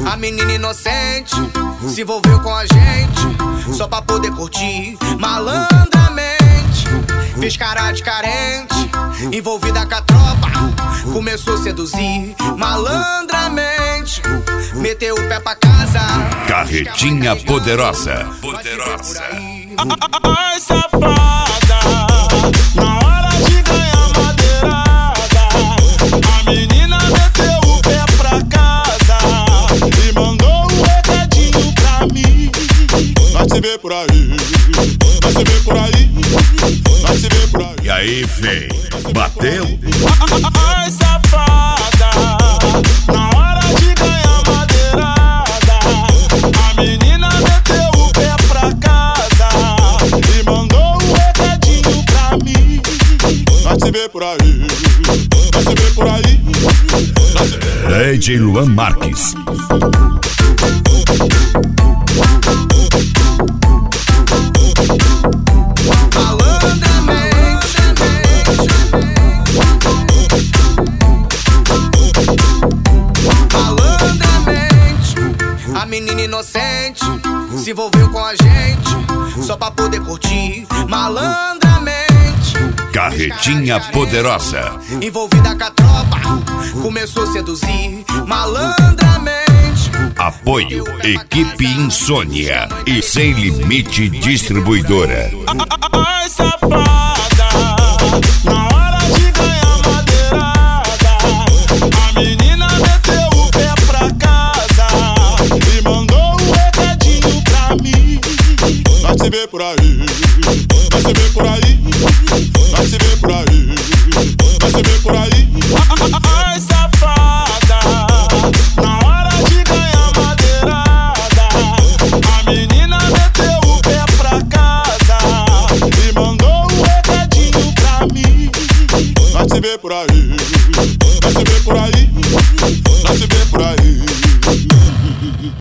A menina inocente se envolveu com a gente só pra poder curtir malandramente. Fez cara de carente, envolvida com a tropa, começou a seduzir malandramente. Meteu o pé pra casa, Carretinha Poderosa. Ai, safada, na hora de ganhar madeirada, a menina meteu o pé pra casa e mandou um recadinho pra mim. Vai se ver por aí, vai se ver por aí, vai se ver por aí. E aí, véi, bateu? Ai, safada, na hora de ganhar madeirada, a menina meteu o pé pra casa e mandou um recadinho pra mim. Vai se ver por aí, vai se ver por aí, vai se ver por aí. DJ Luan Marques. A menina inocente se envolveu com a gente só pra poder curtir malandramente. Carretinha Poderosa. Envolvida com a tropa, começou a seduzir malandramente. Apoio Equipe Insônia e Sem Limite Distribuidora. Ai, safada, na hora de ganhar madeirada, a menina meteu o pé pra casa e mandou um recadinho pra mim. Vai se ver por aí, vai se ver por aí, vai se ver por aí, vai se ver por aí. Ai, safada, na hora de ganhar madeirada, a menina meteu o pé pra casa e mandou um recadinho pra mim. Vai se ver por aí, vai se ver por aí, vai se ver por aí.